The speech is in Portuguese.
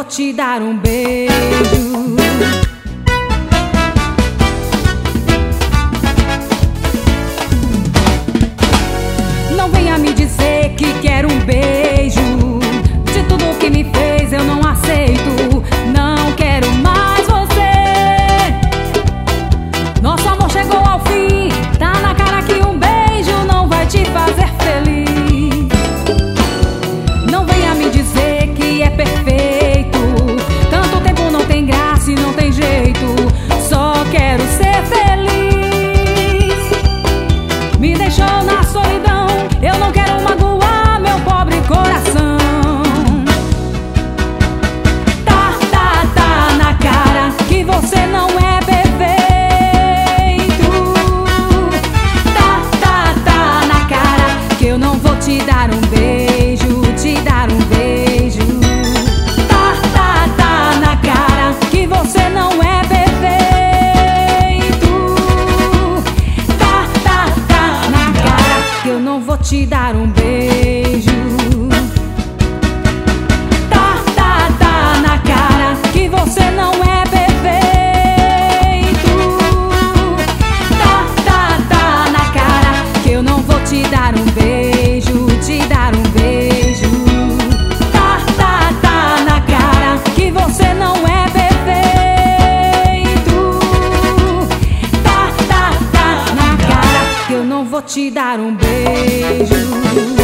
vou te dar um beijo. Não venha me dizer que quer um beijo. De tudo que me fez eu não aceito. Não quero mais você. Nosso amor chegou ao fim. Tá na cara que um beijo não vai te fazer feliz. Não venha me dizer que é perfeito. Tanto tempo não tem graça e não tem jeito. Só quero ser feliz. Me deixou na solidão. Eu não quero magoar meu pobre coração. Tá na cara que você não é perfeito. Tá na cara que eu não vou te dar um beijo, te dar um beijo. Tá na cara que você não é perfeito. Tá na cara que eu não vou te dar um beijo. Tá na cara que você não é perfeito. Tá na cara que eu não vou te dar um beijo, te dar um beijo. Tá na cara que você não é perfeito. Tá na cara que eu não vou te dar um beijo.